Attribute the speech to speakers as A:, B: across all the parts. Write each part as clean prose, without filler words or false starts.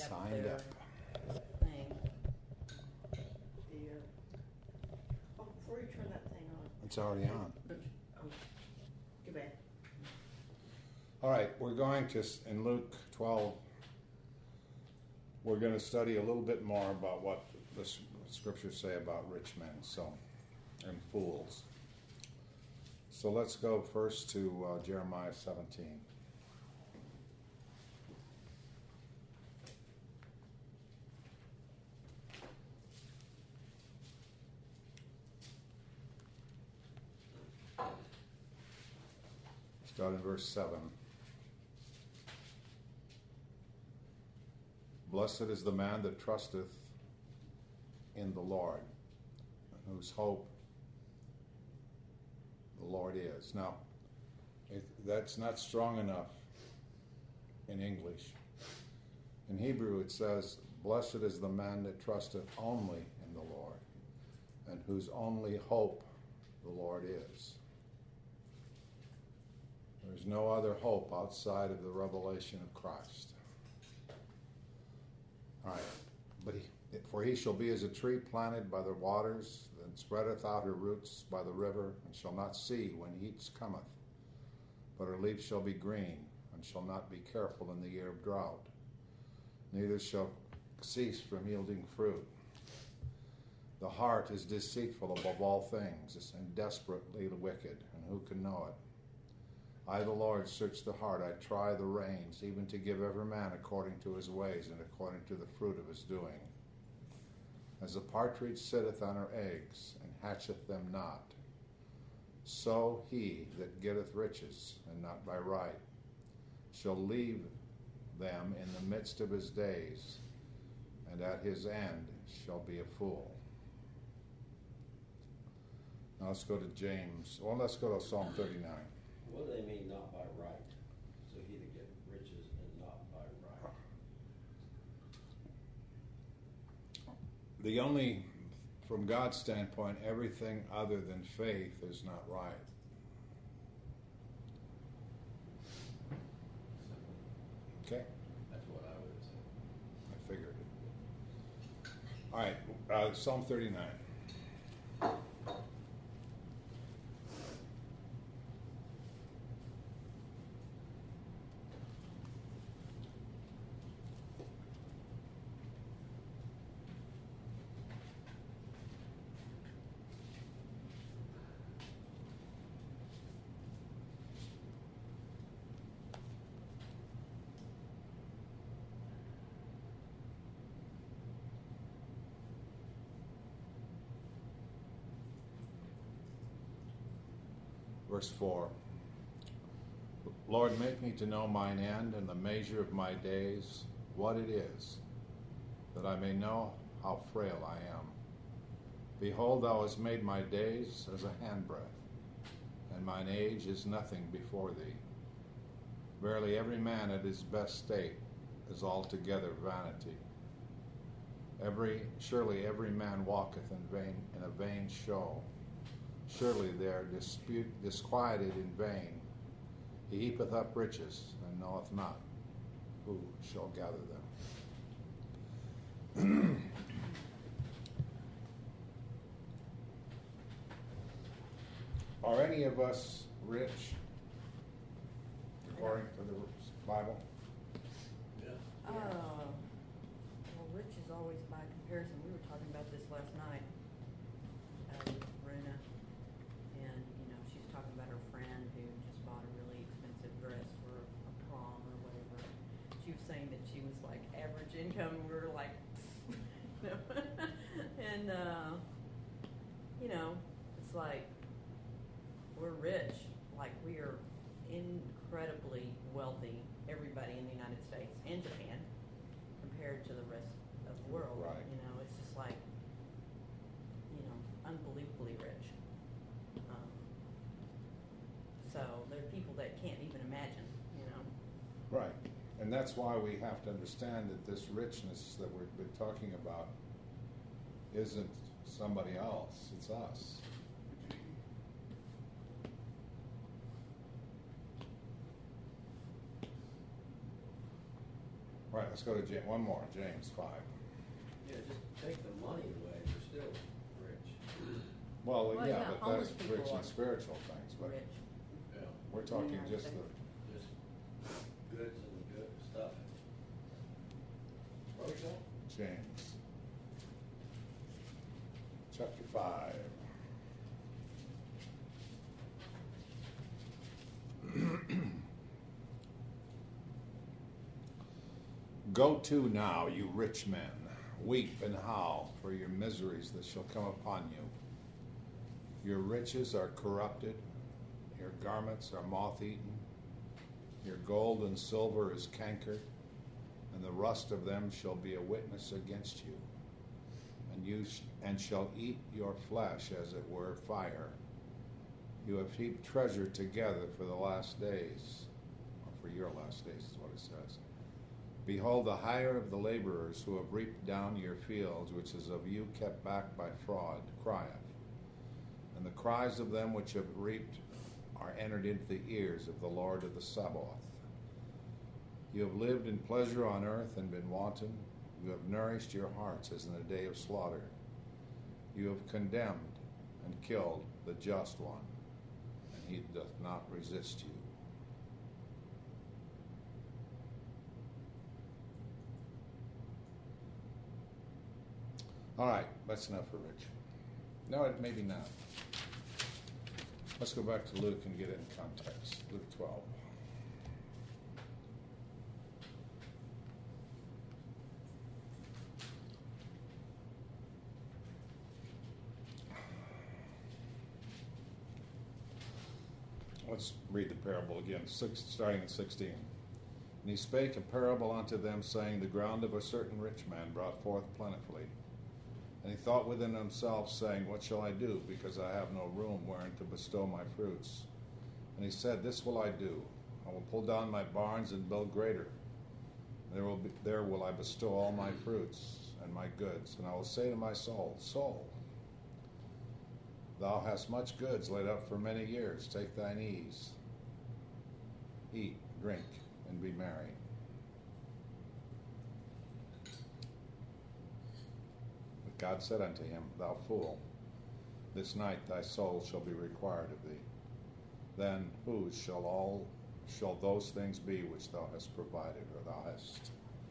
A: signed
B: their
A: up.
B: thing. Oh, before you turn that thing on.
A: It's already on.
B: Oh, get back.
A: All right, we're going to, in Luke 12, we're going to study a little bit more about what the scriptures say about rich men and fools. So let's go first to Jeremiah 17. Start in verse 7. Blessed is the man that trusteth in the Lord, whose hope the Lord is. Now, that's not strong enough in English. In Hebrew it says, blessed is the man that trusteth only in the Lord, and whose only hope the Lord is. There's no other hope outside of the revelation of Christ. All right. For he shall be as a tree planted by the waters, that spreadeth out her roots by the river, and shall not see when heat cometh. But her leaf shall be green, and shall not be careful in the year of drought. Neither shall cease from yielding fruit. The heart is deceitful above all things, and desperately wicked, and who can know it? I, the Lord, search the heart. I try the reins, even to give every man according to his ways and according to the fruit of his doing. As a partridge sitteth on her eggs, and hatcheth them not, so he that getteth riches, and not by right, shall leave them in the midst of his days, and at his end shall be a fool. Now let's go to James. Well, let's go to Psalm 39.
C: What do they mean, not by right? So he to get riches and not by right.
A: The only, from God's standpoint, everything other than faith is not right. Okay?
C: That's what I would say.
A: I figured it. All right, Psalm 39. Verse 4. Lord, make me to know mine end and the measure of my days, what it is, that I may know how frail I am. Behold, thou hast made my days as a handbreadth, and mine age is nothing before thee. Verily, every man at his best state is altogether vanity. Surely every man walketh in vain, in a vain show. Surely they are disquieted in vain. He heapeth up riches, and knoweth not who shall gather them. Are any of us rich, according to the Bible?
C: Yeah.
B: Well, rich is always by comparison. We were talking about this last night with Runa, and she's talking about her friend who just bought a really expensive dress for a prom or whatever. She was saying that she was like average income, and we were like, and it's like we're rich, like we are incredibly wealthy. Everybody in the United States and Japan, compared to the rest of the world,
A: right?
B: It's just like unbelievably rich. So there are people that can't even imagine,
A: Right. And that's why we have to understand that this richness that we've been talking about isn't somebody else, it's us. Right, let's go to James, one more, James 5.
C: Yeah, just take the money away, you're still rich.
A: Well,
B: Well,
A: yeah,
B: yeah,
A: but
B: homeless
A: that's
B: people
A: rich
B: are
A: in spiritual things, but
B: Rich.
C: Yeah.
A: we're talking
B: United
A: just
B: States.
A: the
C: Just goods and good stuff. Brother Joe?
A: James. Chapter 5. Go to now, you rich men, weep and howl for your miseries that shall come upon you. Your riches are corrupted, your garments are moth-eaten, your gold and silver is cankered, and the rust of them shall be a witness against you. And you shall eat your flesh as it were fire. You have heaped treasure together for the last days, or for your last days is what it says. Behold, the hire of the laborers who have reaped down your fields, which is of you kept back by fraud, crieth. And the cries of them which have reaped are entered into the ears of the Lord of the Sabaoth. You have lived in pleasure on earth and been wanton. You have nourished your hearts as in a day of slaughter. You have condemned and killed the just one, and he doth not resist you. All right, that's enough for Rich. No, maybe not. Let's go back to Luke and get it in context. Luke 12. Let's read the parable again, starting at 16. And he spake a parable unto them, saying, The ground of a certain rich man brought forth plentifully. And he thought within himself, saying, What shall I do, because I have no room wherein to bestow my fruits? And he said, This will I do. I will pull down my barns and build greater. There will I bestow all my fruits and my goods. And I will say to my soul, Soul, thou hast much goods laid up for many years. Take thine ease. Eat, drink, and be merry. But God said unto him, Thou fool, this night thy soul shall be required of thee. Then whose shall those things be which thou hast provided, or thou hast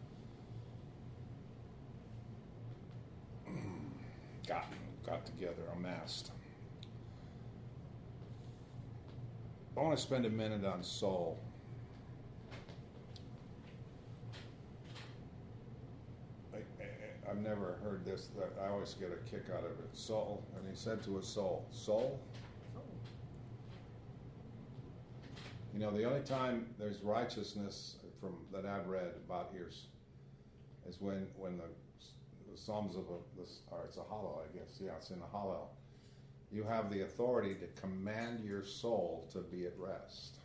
A: got together, amassed? I want to spend a minute on soul. I've never heard this. I always get a kick out of it. Soul. And he said to his soul, Soul? You know, the only time there's righteousness from that I've read about yours is when the Psalms of it's a hollow, I guess. Yeah, it's in a hollow. You have the authority to command your soul to be at rest.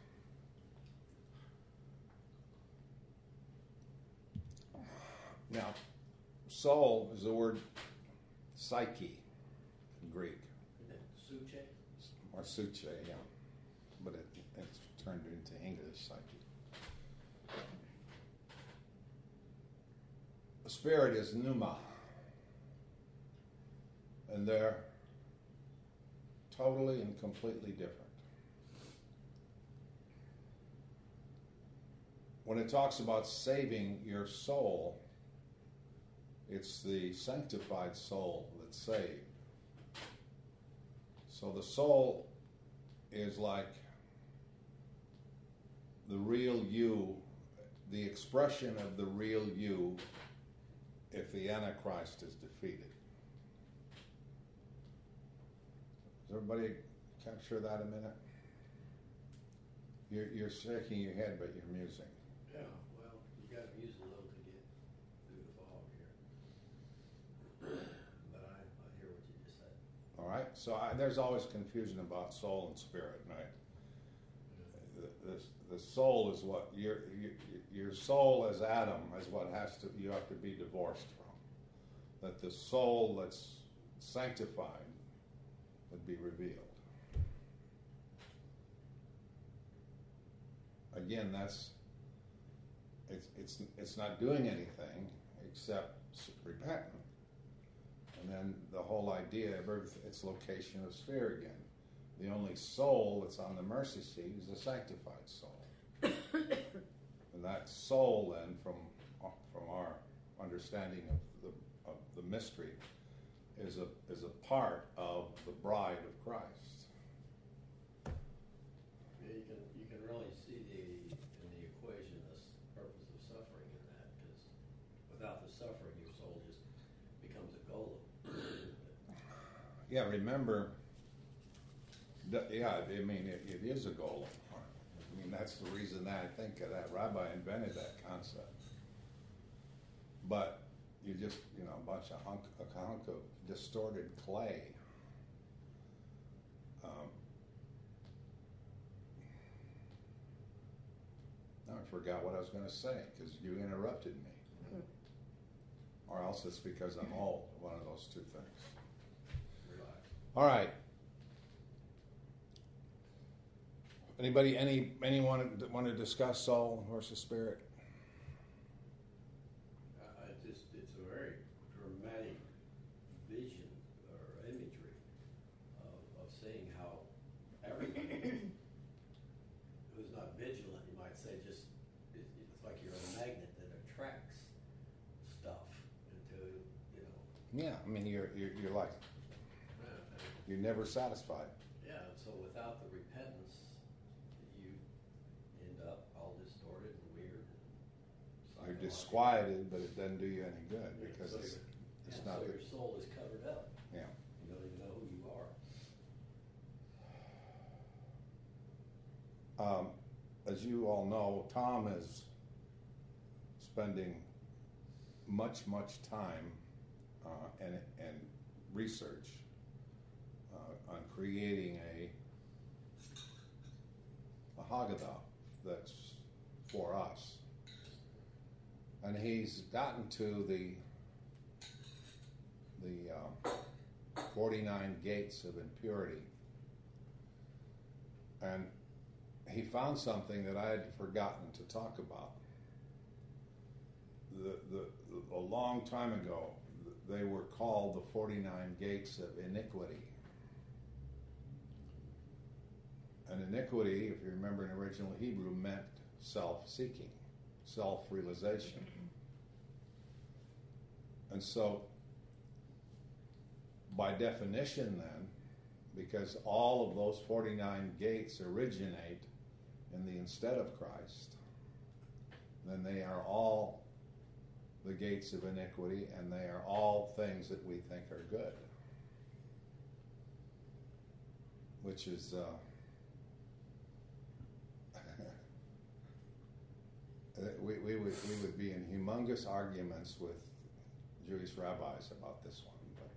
A: Now, soul is the word psyche in Greek.
C: Suche?
A: Or suche, yeah. But it's turned into English psyche. The spirit is pneuma. And they're totally and completely different. When it talks about saving your soul, it's the sanctified soul that's saved. So the soul is like the real you, the expression of the real you if the Antichrist is defeated. Does everybody capture that a minute? You're shaking your head, but you're musing.
C: Yeah, well, you got to use a little to get through the fog here. But I hear what you just said.
A: All right, so there's always confusion about soul and spirit, right? The soul is what your soul as Adam is what you have to be divorced from. That the soul that's sanctified would be revealed. Again, that's it's not doing anything except repenting. And then the whole idea of its location of sphere again. The only soul that's on the mercy seat is the sanctified soul. And that soul then, from our understanding of the mystery, is a part of the bride of Christ.
C: Yeah, you can really see in the equation this purpose of suffering in that, because without the suffering, your soul just becomes a golem.
A: Yeah, remember. Yeah, I mean it is a golem. I mean that's the reason that I think that rabbi invented that concept. But you just a hunk of distorted clay. Now I forgot what I was going to say because you interrupted me. Or else it's because I'm old. One of those two things.
C: Relax.
A: All right. Anyone want to discuss soul versus spirit?
C: It's a very dramatic vision or imagery of seeing how everything who's not vigilant, you might say, it's like you're a magnet that attracts stuff into,
A: Yeah, I mean you're like you're never satisfied.
C: yeah, so without the repentance, you end up all distorted and weird.
A: You're disquieted, but it doesn't do you any good because
C: so
A: it's not.
C: So your soul is covered up.
A: Yeah.
C: You don't even know who you are.
A: As you all know, Tom is spending much time and research on creating a Haggadah that's for us. And he's gotten to the 49 gates of impurity. And he found something that I had forgotten to talk about. A long time ago, they were called the 49 gates of iniquity. And iniquity, if you remember in original Hebrew, meant self-seeking, self-realization. And so, by definition then, because all of those 49 gates originate in the instead of Christ, then they are all the gates of iniquity, and they are all things that we think are good. Which is... we would be in humongous arguments with Jewish rabbis about this one, but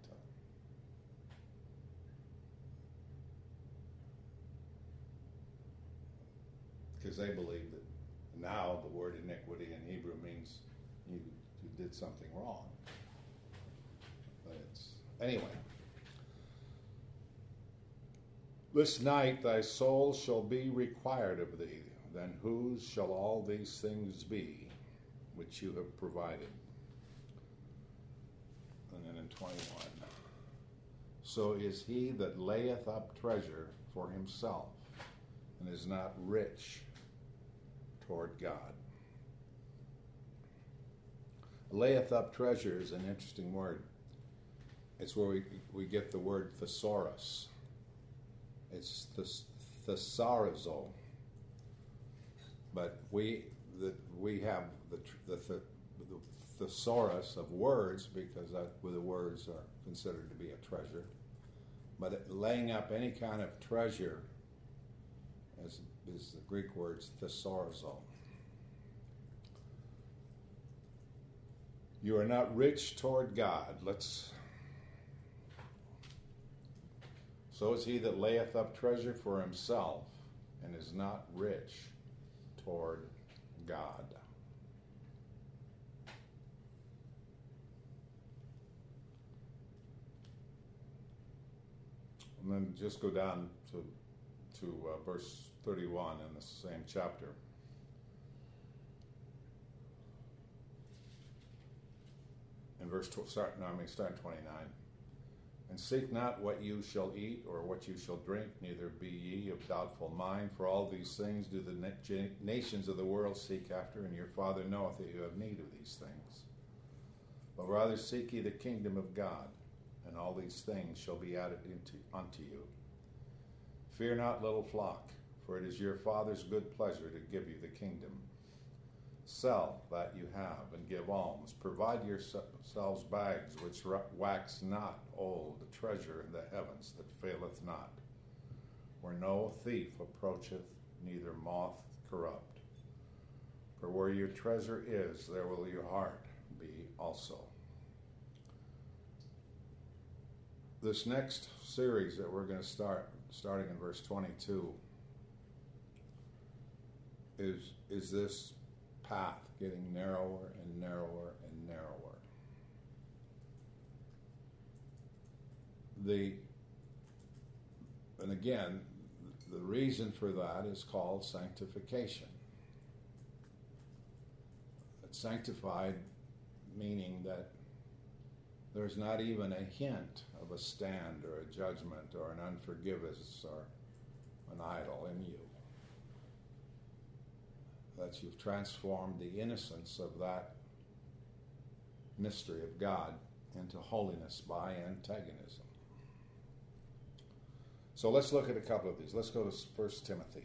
A: because they believe that now the word iniquity in Hebrew means you did something wrong. But it's anyway. This night thy soul shall be required of thee. Then whose shall all these things be which you have provided? And then in 21. So is he that layeth up treasure for himself and is not rich toward God. Layeth up treasure is an interesting word. It's where we get the word thesaurus. It's thesaurizo. But we have the thesaurus of words because the words are considered to be a treasure. But laying up any kind of treasure is the Greek words thesaurizo. You are not rich toward God. So is he that layeth up treasure for himself and is not rich toward God. And then just go down to verse 31 in the same chapter. starting 29. And seek not what you shall eat or what you shall drink, neither be ye of doubtful mind, for all these things do the nations of the world seek after, and your Father knoweth that you have need of these things. But rather seek ye the kingdom of God, and all these things shall be added unto you. Fear not, little flock, for it is your Father's good pleasure to give you the kingdom. Sell that you have, and give alms. Provide yourselves bags which wax not old, a treasure in the heavens that faileth not, where no thief approacheth, neither moth corrupt. For where your treasure is, there will your heart be also. This next series that we're going to start, starting in verse 22, is this path getting narrower and narrower and narrower. And again, the reason for that is called sanctification. It's sanctified meaning that there's not even a hint of a stand or a judgment or an unforgiveness or an idol in you. That you've transformed the innocence of that mystery of God into holiness by antagonism. So let's look at a couple of these. Let's go to 1 Timothy.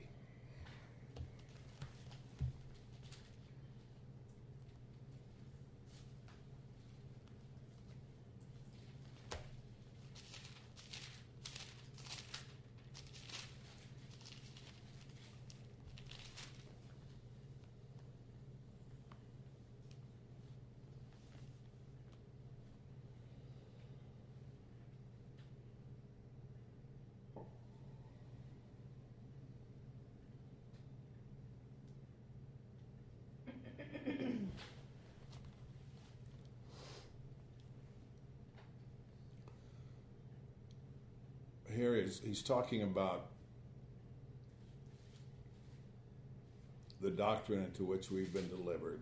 A: Here he's talking about the doctrine into which we've been delivered.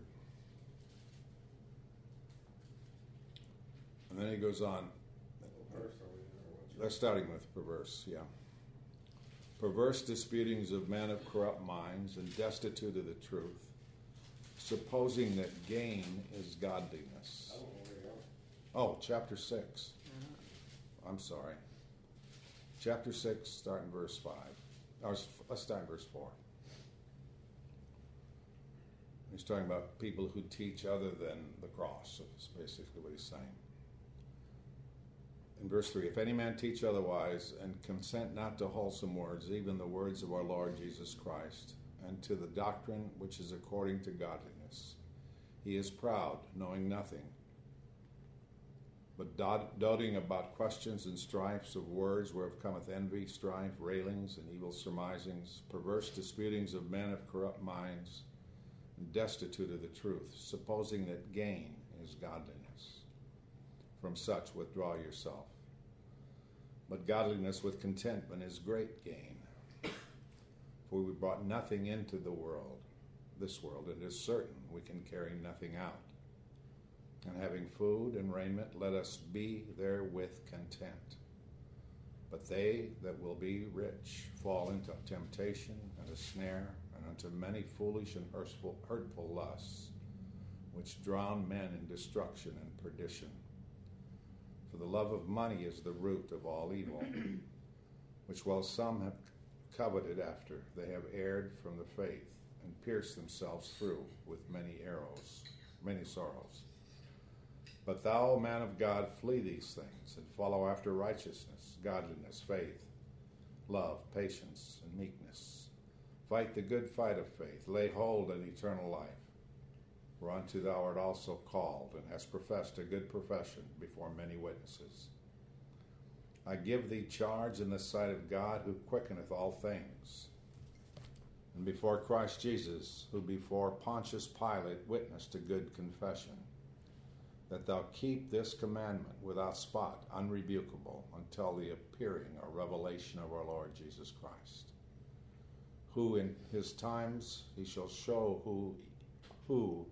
A: And then he goes on. That's starting with perverse, yeah. Perverse disputings of men of corrupt minds and destitute of the truth, supposing that gain is godliness. Oh, chapter 6. I'm sorry. Chapter 6, starting verse 5. Let's start in verse 4. He's talking about people who teach other than the cross. That's basically what he's saying. In verse 3, if any man teach otherwise, and consent not to wholesome words, even the words of our Lord Jesus Christ, and to the doctrine which is according to godliness, he is proud, knowing nothing, but doting about questions and strifes of words, whereof cometh envy, strife, railings, and evil surmisings, perverse disputings of men of corrupt minds, and destitute of the truth, supposing that gain is godliness. From such withdraw yourself. But godliness with contentment is great gain. For we brought nothing into this world, and it is certain we can carry nothing out. And having food and raiment, let us be therewith content. But they that will be rich fall into temptation and a snare, and unto many foolish and hurtful lusts, which drown men in destruction and perdition. For the love of money is the root of all evil, which while some have coveted after, they have erred from the faith, and pierced themselves through with many sorrows. But thou, man of God, flee these things, and follow after righteousness, godliness, faith, love, patience, and meekness. Fight the good fight of faith. Lay hold on eternal life, whereunto thou art also called, and hast professed a good profession before many witnesses. I give thee charge in the sight of God, who quickeneth all things, and before Christ Jesus, who before Pontius Pilate witnessed a good confession, that thou keep this commandment without spot, unrebukable, until the appearing or revelation of our Lord Jesus Christ, who in his times he shall show who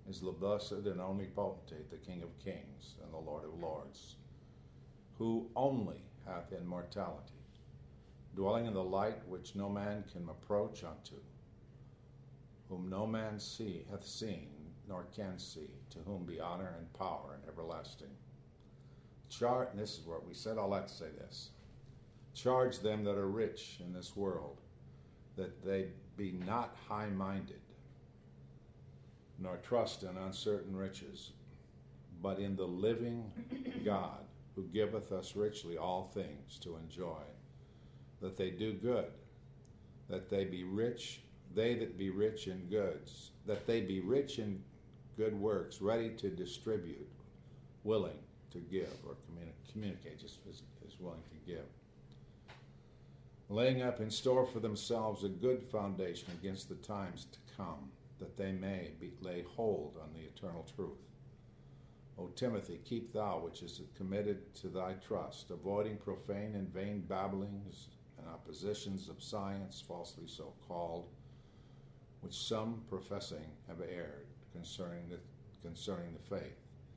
A: is the blessed and only potentate, the King of kings and the Lord of lords, who only hath immortality, dwelling in the light which no man can approach unto, whom no man hath seen, nor can see, to whom be honor and power and everlasting. And this is what we said all that to say this. Charge them that are rich in this world, that they be not high-minded, nor trust in uncertain riches, but in the living God, who giveth us richly all things to enjoy, that they do good, that they be rich, they that be rich in goods, that they be rich in good works, ready to distribute, willing to give, or communicate, just as willing to give, laying up in store for themselves a good foundation against the times to come, that they may lay hold on the eternal truth. O Timothy, keep thou which is committed to thy trust, avoiding profane and vain babblings and oppositions of science, falsely so called, which some professing have erred concerning the faith.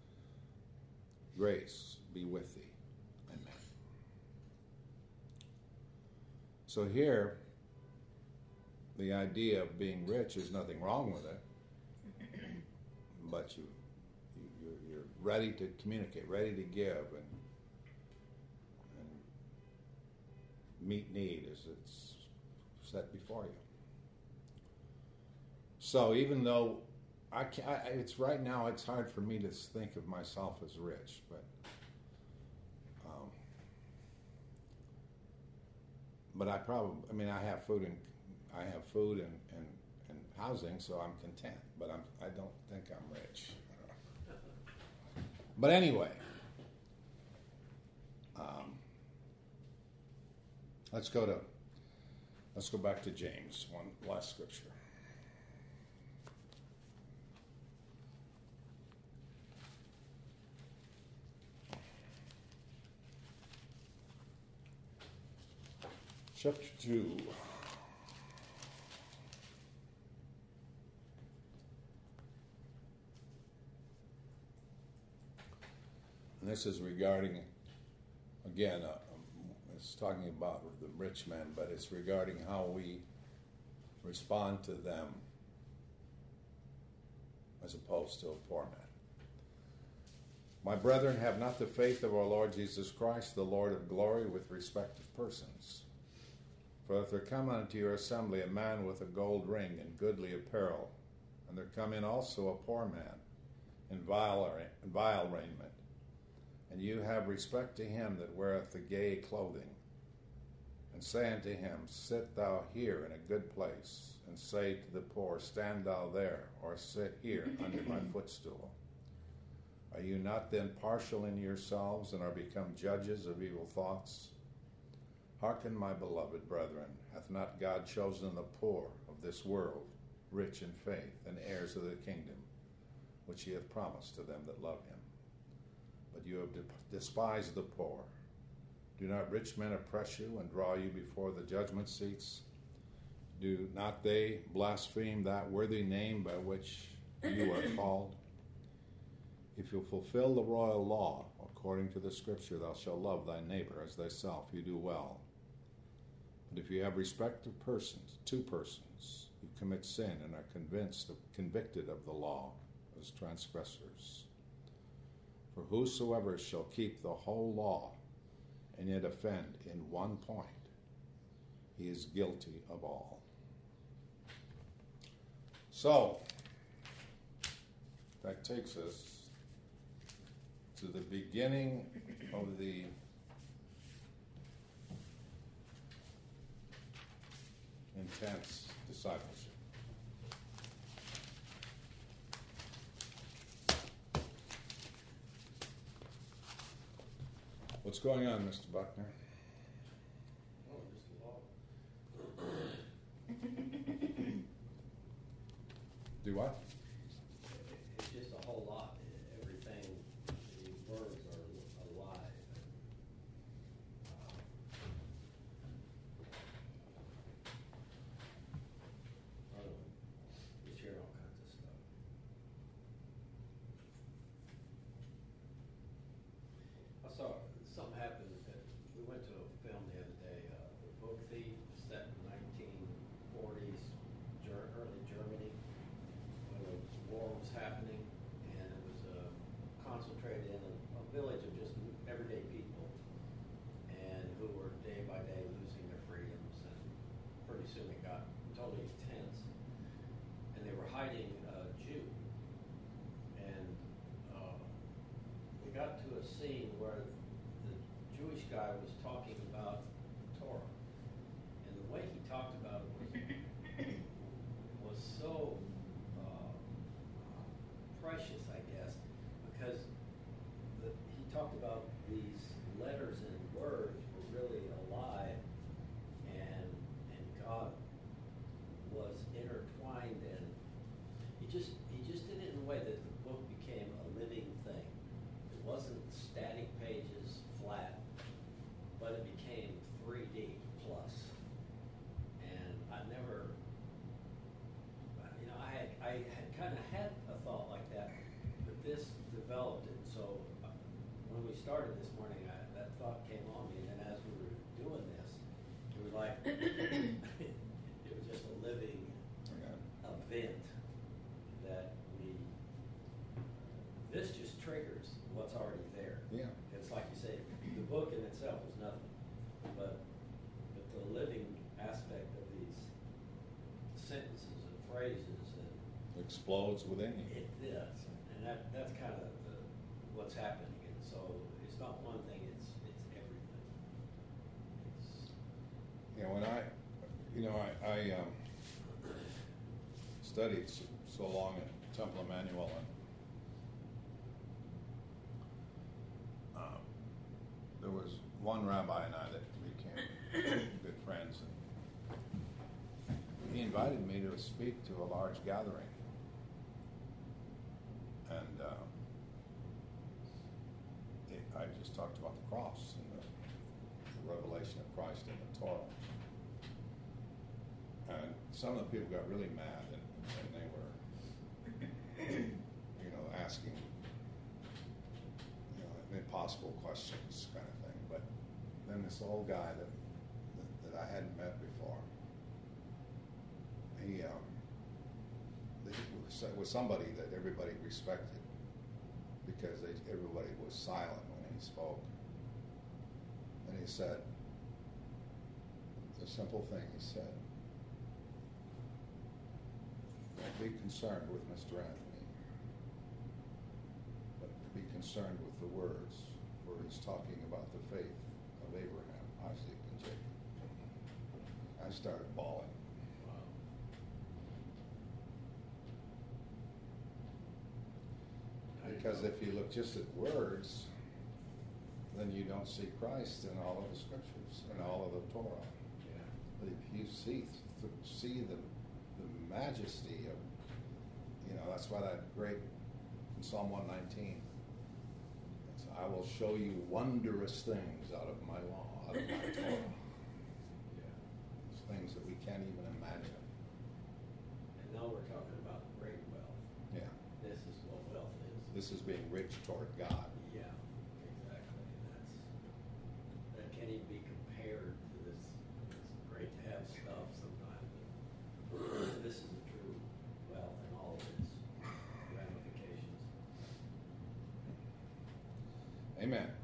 A: Grace be with thee. Amen. So here, the idea of being rich is nothing wrong with it, but you're ready to communicate, ready to give, and meet need as it's set before you. So even though it's right now, it's hard for me to think of myself as rich, but I have food and housing, so I'm content. But I don't think I'm rich. But anyway, let's go back to James, one last scripture. Chapter 2. And this is regarding, again, it's talking about the rich men, but it's regarding how we respond to them as opposed to a poor man. My brethren, have not the faith of our Lord Jesus Christ, the Lord of glory, with respect of persons. For if there come unto your assembly a man with a gold ring and goodly apparel, and there come in also a poor man in vile raiment, and you have respect to him that weareth the gay clothing, and say unto him, sit thou here in a good place, and say to the poor, stand thou there, or sit here under my footstool. Are you not then partial in yourselves, and are become judges of evil thoughts? Hearken, my beloved brethren, hath not God chosen the poor of this world, rich in faith, and heirs of the kingdom, which he hath promised to them that love him? But you have despised the poor. Do not rich men oppress you and draw you before the judgment seats? Do not they blaspheme that worthy name by which you are called? If you fulfill the royal law, according to the scripture, thou shalt love thy neighbor as thyself, you do well. But if you have respect of persons, two persons, you commit sin and are convicted of the law as transgressors. For whosoever shall keep the whole law and yet offend in one point, he is guilty of all. So, that takes us to the beginning of the intense discipleship. What's going on, Mr. Buckner?
C: Oh, just a lot.
A: Do what?
C: It's just a whole lot. Everything, these words are alive. I don't know. We share all kinds of stuff. saw something happened. We went to a film the other day, The Book Thief, set in 1940s, early Germany, when the war was happening, and it was concentrated in a village of just everyday people, and who were day by day losing their freedoms, and pretty soon it got totally tense, and they were hiding a Jew, and we got to a scene where the Jewish guy was talking about Torah, and the way he talked about it was so precious, I guess, because he talked about these letters and words were really alive, and God was intertwined, and he just did it in a way that the book became a living thing. It wasn't static pages, flat, but it became 3D plus. And I never, I had kind of had a thought like that, but this developed it. So when we started this morning, that thought came on me, and then as we were doing this, it was like, it was just a living event that this just triggers what's already there.
A: Yeah.
C: It's like you say, the book in itself is nothing, but the living aspect of these sentences and phrases, and
A: Explodes within you.
C: it does, and that's kind of what's happening. And so it's not one thing; it's everything.
A: When I studied so long at Temple Emmanuel, and there was one rabbi and I that became good friends, and he invited me to speak to a large gathering, and I just talked about the cross and the revelation of Christ in the Torah. And some of the people got really mad, and they were, asking, impossible questions, kind of thing. But then this old guy that I hadn't met before, he was somebody that everybody respected because everybody was silent when he spoke. And he said, the simple thing he said, don't be concerned with Mr. Anthony, but be concerned with the words, where he's talking about the faith of Abraham, Isaac, and Jacob. I started bawling.
C: Wow.
A: Because if you look just at words, then you don't see Christ in all of the scriptures, in all of the Torah.
C: Yeah.
A: But if you see the majesty of, that's why that great in Psalm 119, it's, I will show you wondrous things out of my law, out of my Torah.
C: Yeah.
A: It's things that we can't even imagine.
C: And now we're talking about great wealth.
A: Yeah.
C: This is what wealth is.
A: This is being rich toward God.
C: Yeah, exactly. That can't even be compared to this. It's great to have stuff sometimes. This is a true wealth and all of its ramifications.
A: Amen.